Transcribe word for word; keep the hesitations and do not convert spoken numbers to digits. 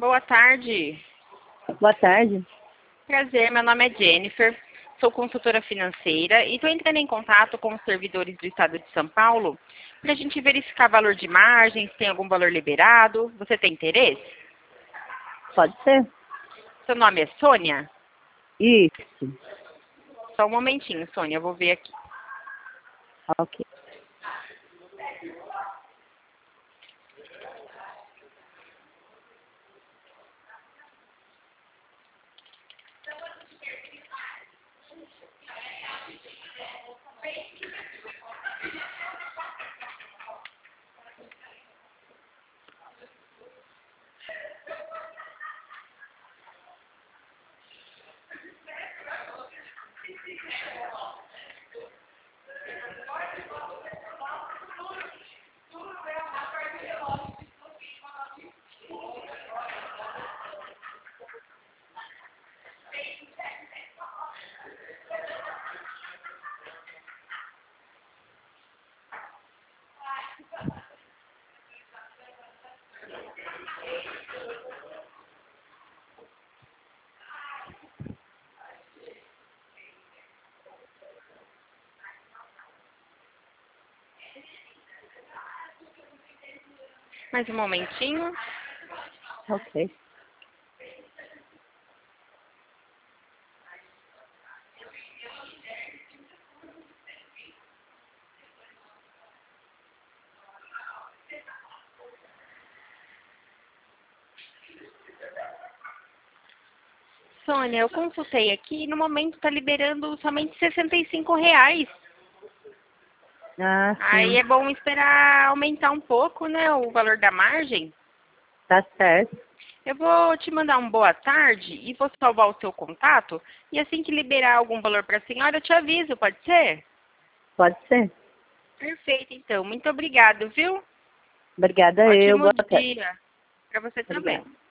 Boa tarde. Boa tarde. Prazer, meu nome é Jennifer, sou consultora financeira e estou entrando em contato com os servidores do Estado de São Paulo para a gente verificar valor de margem, se tem algum valor liberado. Você tem interesse? Pode ser? Seu nome é Sônia? Isso. Só um momentinho, Sônia, eu vou ver aqui. Ok. Mais um momentinho. Ok. Sônia, eu consultei aqui e no momento está liberando somente sessenta e cinco reais. Ah, Aí sim. é bom esperar aumentar um pouco, né, o valor da margem. Tá certo. Eu vou te mandar um boa tarde e vou salvar o seu contato. E assim que liberar algum valor para a senhora, eu te aviso, pode ser? Pode ser. Perfeito, então. Muito obrigado, viu? Obrigada eu. Ótimo Boa tarde. dia para você também. Obrigada.